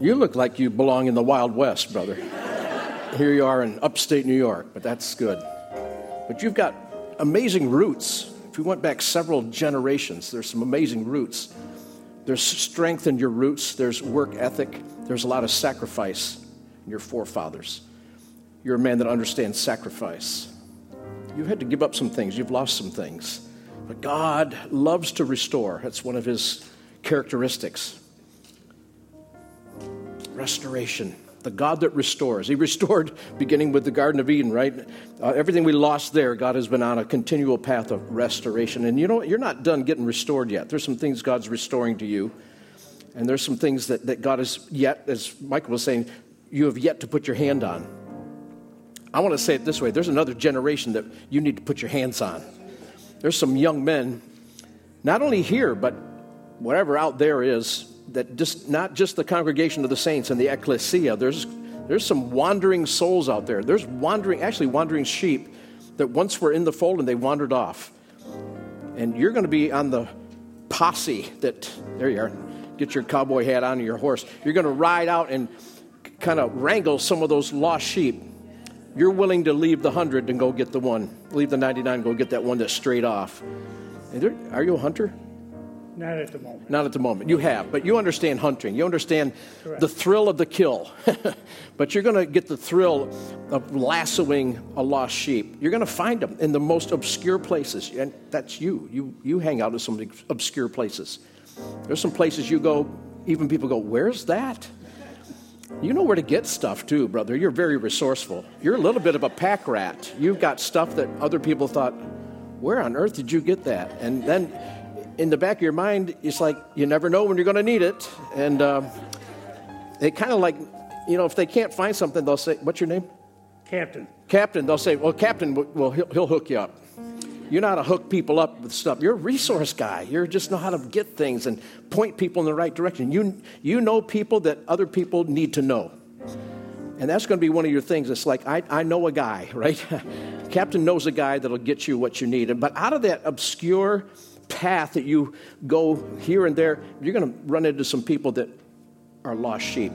You look like you belong in the Wild West, brother. Here you are in upstate New York, but that's good. But you've got amazing roots. If you went back several generations, there's some amazing roots. There's strength in your roots. There's work ethic. There's a lot of sacrifice in your forefathers. You're a man that understands sacrifice. You've had to give up some things. You've lost some things. But God loves to restore. That's one of his characteristics. Restoration. The God that restores. He restored beginning with the Garden of Eden, right? Everything we lost there, God has been on a continual path of restoration. And you know what? You're not done getting restored yet. There's some things God's restoring to you. And there's some things that God has yet, as Michael was saying, you have yet to put your hand on. I want to say it this way. There's another generation that you need to put your hands on. There's some young men, not only here, but whatever out there is, that just not just the congregation of the saints and the ecclesia. There's some wandering souls out there. There's wandering sheep that once were in the fold and they wandered off. And you're going to be on the posse that, there you are, get your cowboy hat on and your horse. You're going to ride out and kind of wrangle some of those lost sheep. You're willing to leave the 100 and go get the one. Leave the 99 and go get that one that's strayed off. Are you a hunter? Not at the moment. Not at the moment. You have, but you understand hunting. You understand Correct. The thrill of the kill. But you're going to get the thrill of lassoing a lost sheep. You're going to find them in the most obscure places. And that's you. You hang out in some obscure places. There's some places you go, even people go, where's that? You know where to get stuff too, brother. You're very resourceful. You're a little bit of a pack rat. You've got stuff that other people thought, where on earth did you get that? And then in the back of your mind, it's like you never know when you're going to need it. And they kind of like, if they can't find something, they'll say, what's your name? Captain. Captain. They'll say, well, Captain, he'll hook you up. You know how to hook people up with stuff. You're a resource guy. You just know how to get things and point people in the right direction. You know people that other people need to know. And that's going to be one of your things. It's like, I know a guy, right? Captain knows a guy that'll get you what you need. But out of that obscure path that you go here and there, you're going to run into some people that are lost sheep.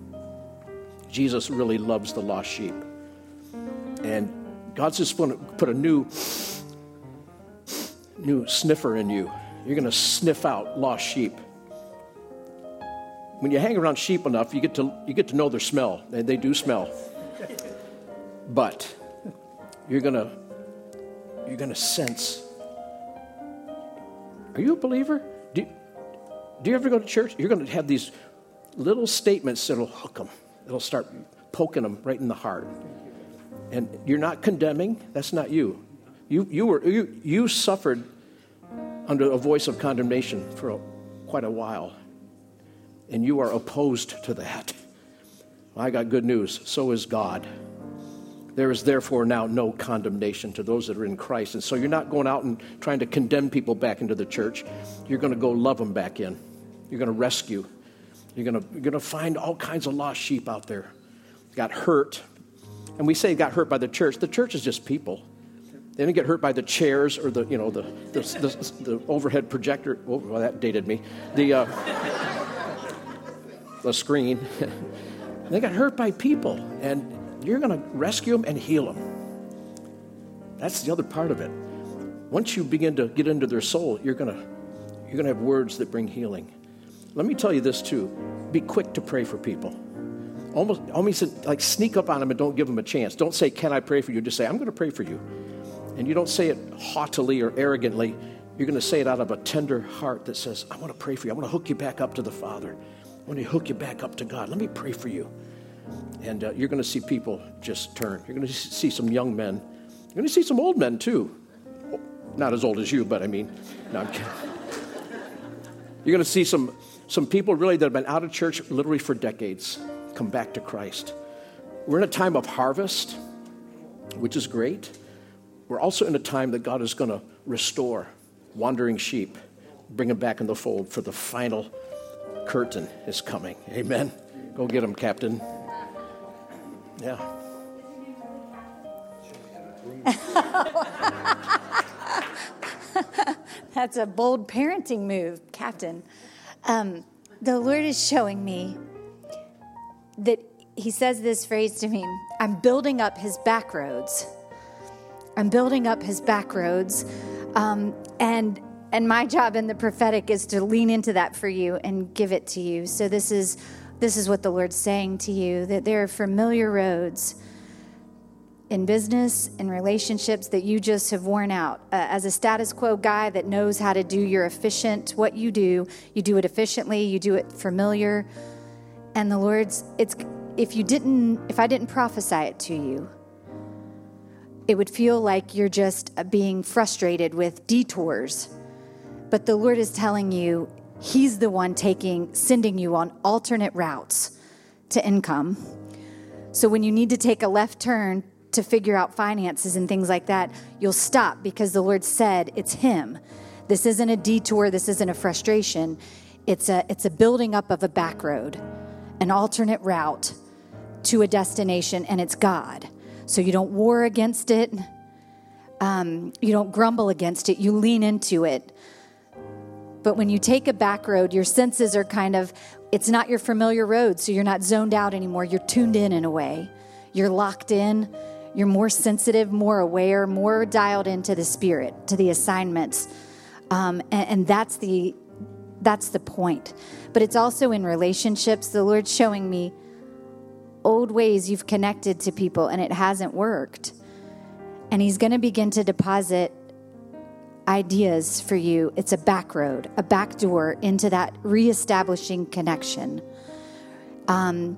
Jesus really loves the lost sheep. And God's just going to put a new sniffer in you. You're going to sniff out lost sheep. When you hang around sheep enough, you get to know their smell, and they do smell. But you're going to sense. Are you a believer? Do you ever go to church? You're going to have these little statements that'll hook them. It'll start poking them right in the heart. And you're not condemning. That's not you. You suffered under a voice of condemnation for quite a while. And you are opposed to that. Well, I got good news. So is God. There is therefore now no condemnation to those that are in Christ. And so you're not going out and trying to condemn people back into the church. You're going to go love them back in. You're going to rescue. You're going to find all kinds of lost sheep out there. Got hurt. And we say got hurt by the church. The church is just people. They didn't get hurt by the chairs or the overhead projector. Oh, well, that dated me. The screen. They got hurt by people. And you're going to rescue them and heal them. That's the other part of it. Once you begin to get into their soul, you're going to have words that bring healing. Let me tell you this too. Be quick to pray for people. Almost like sneak up on them and don't give them a chance. Don't say, can I pray for you? Just say, I'm going to pray for you. And you don't say it haughtily or arrogantly. You're going to say it out of a tender heart that says, I want to pray for you. I want to hook you back up to the Father. I want to hook you back up to God. Let me pray for you. And you're going to see people just turn. You're going to see some young men. You're going to see some old men too. Not as old as you, but I mean, no, I'm kidding. You're going to see some people really that have been out of church literally for decades come back to Christ. We're in a time of harvest, which is great. We're also in a time that God is going to restore wandering sheep, bring them back in the fold for the final curtain is coming. Amen. Go get them, Captain. Yeah. That's a bold parenting move, Captain. The Lord is showing me that he says this phrase to me, I'm building up his back roads. I'm building up his back roads. And my job in the prophetic is to lean into that for you and give it to you. So this is what the Lord's saying to you, that there are familiar roads in business, in relationships that you just have worn out. As a status quo guy that knows how to do your efficient, what you do it efficiently, you do it familiar. And the Lord's, if I didn't prophesy it to you, it would feel like you're just being frustrated with detours. But the Lord is telling you, he's the one sending you on alternate routes to income. So when you need to take a left turn to figure out finances and things like that, you'll stop because the Lord said it's him. This isn't a detour. This isn't a frustration. It's a building up of a back road, an alternate route to a destination, and it's God. So you don't war against it. You don't grumble against it. You lean into it. But when you take a back road, your senses are it's not your familiar road, so you're not zoned out anymore. You're tuned in a way. You're locked in. You're more sensitive, more aware, more dialed into the Spirit, to the assignments. And that's the point. But it's also in relationships. The Lord's showing me old ways you've connected to people and it hasn't worked. And he's going to begin to deposit ideas for you. It's a back road, a back door into that reestablishing connection. And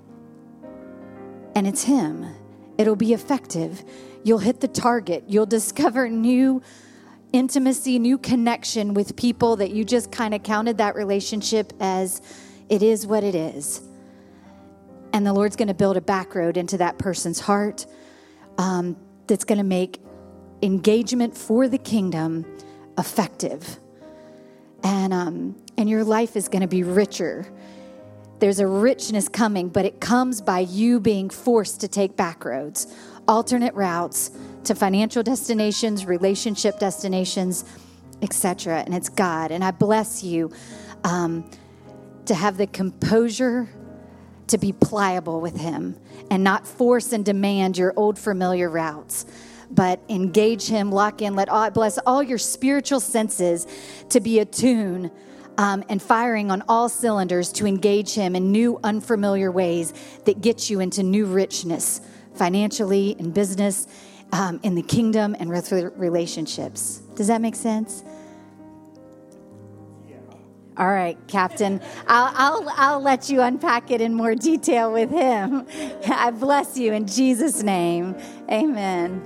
it's him. It'll be effective. You'll hit the target. You'll discover new intimacy, new connection with people that you just kind of counted that relationship as it is what it is. And the Lord's going to build a back road into that person's heart that's going to make engagement for the kingdom effective. And your life is going to be richer. There's a richness coming, but it comes by you being forced to take back roads, alternate routes to financial destinations, relationship destinations, etc. And it's God. And I bless you to have the composure to be pliable with him and not force and demand your old familiar routes, but engage him, lock in, bless all your spiritual senses to be attuned and firing on all cylinders to engage him in new, unfamiliar ways that get you into new richness, financially, in business, in the kingdom, and with relationships. Does that make sense? Yeah. All right, Captain. I'll let you unpack it in more detail with him. I bless you in Jesus' name. Amen.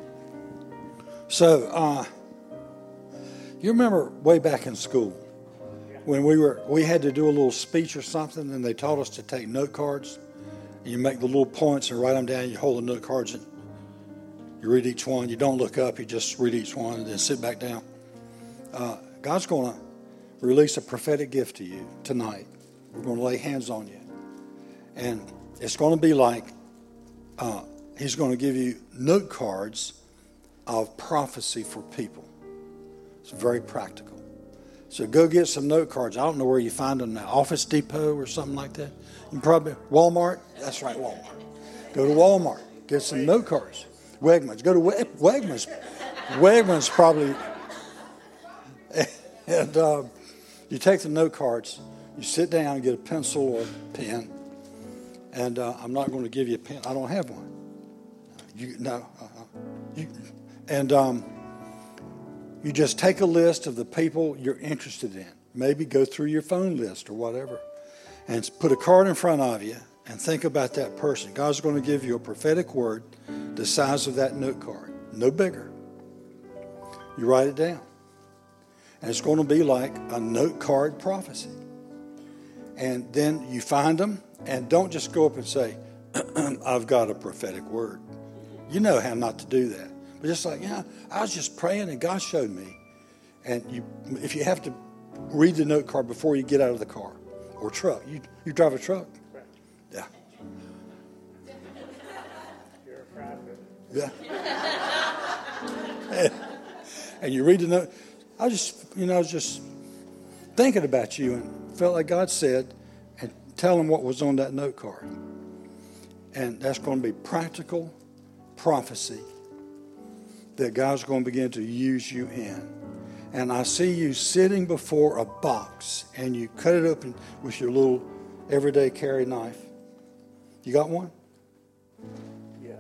So, you remember way back in school when we had to do a little speech or something, and they taught us to take note cards, and you make the little points and write them down. You hold the note cards and you read each one. You don't look up. You just read each one and then sit back down. God's going to release a prophetic gift to you tonight. We're going to lay hands on you, and it's going to be like he's going to give you note cards of prophecy for people. It's very practical. So go get some note cards. I don't know where you find them now. Office Depot or something like that. You can probably Walmart. That's right, Walmart. Go to Walmart. Get some note cards. Wegmans. Go to Wegmans. Wegmans probably. And you take the note cards. You sit down and get a pencil or a pen. And I'm not going to give you a pen. I don't have one. You just take a list of the people you're interested in. Maybe go through your phone list or whatever. And put a card in front of you and think about that person. God's going to give you a prophetic word the size of that note card. No bigger. You write it down. And it's going to be like a note card prophecy. And then you find them and don't just go up and say, I've got a prophetic word. You know how not to do that. But just like, I was just praying and God showed me. And if you have to read the note card before you get out of the car or truck. You drive a truck? Yeah. You're a prophet. Yeah. And you read the note. I was just thinking about you and felt like God said, and tell them what was on that note card. And that's going to be practical prophecy that God's going to begin to use you in. And I see you sitting before a box, and you cut it open with your little everyday carry knife. You got one? Yeah.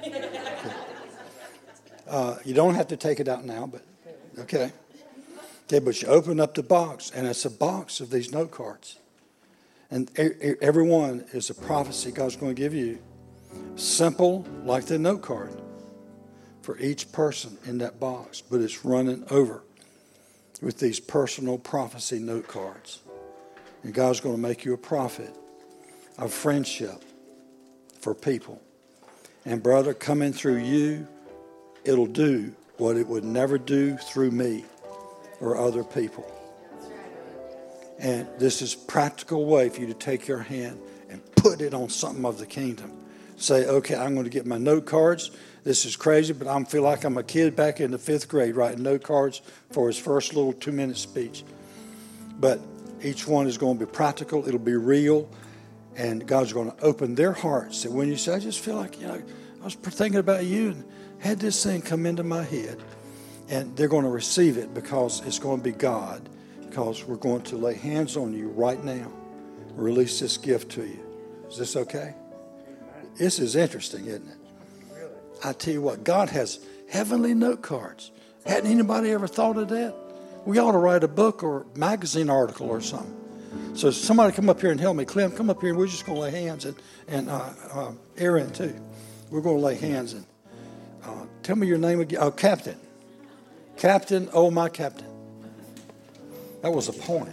You don't have to take it out now, but okay. Okay, but you open up the box, and it's a box of these note cards. And every one is a prophecy God's going to give you. Simple, like the note card, for each person in that box. But it's running over with these personal prophecy note cards. And God's going to make you a prophet of friendship for people. And brother, coming through you, it'll do what it would never do through me or other people. And this is a practical way for you to take your hand and put it on something of the kingdom. Say, okay, I'm going to get my note cards. This is crazy, but I feel like I'm a kid back in the 5th grade writing note cards for his first little 2-minute speech. But each one is going to be practical. It'll be real. And God's going to open their hearts. And when you say, I just feel like, I was thinking about you and had this thing come into my head. And they're going to receive it because it's going to be God. Because we're going to lay hands on you right now. Release this gift to you. Is this okay? This is interesting, isn't it? I tell you what, God has heavenly note cards. Hadn't anybody ever thought of that? We ought to write a book or magazine article or something. So somebody come up here and help me. Clem, come up here and we're just going to lay hands. And Aaron, too. We're going to lay hands. And tell me your name again. Oh, Captain. Captain, oh, my Captain. That was a poem.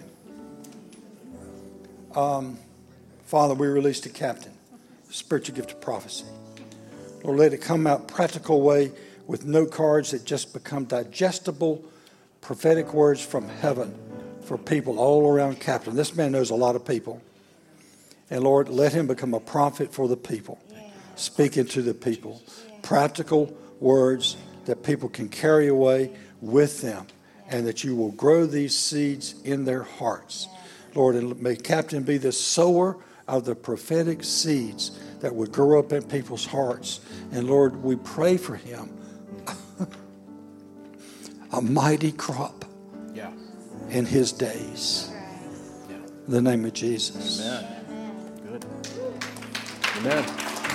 Father, we release the Captain, spiritual gift of prophecy. Lord, let it come out practical way with note cards that just become digestible prophetic words from heaven for people all around Captain. This man knows a lot of people. And Lord, let him become a prophet for the people, speaking to the people. Practical words that people can carry away with them, and that you will grow these seeds in their hearts. Lord, and may Captain be the sower of the prophetic seeds that would grow up in people's hearts. And Lord, we pray for him a mighty crop in his days. In the name of Jesus. Amen. Good. Amen.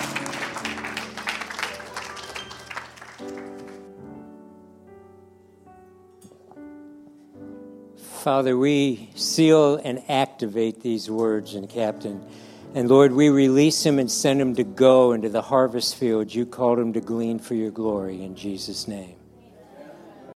Father, we seal and activate these words in Captain. And Lord, we release him and send him to go into the harvest field you called him to glean for your glory in Jesus' name.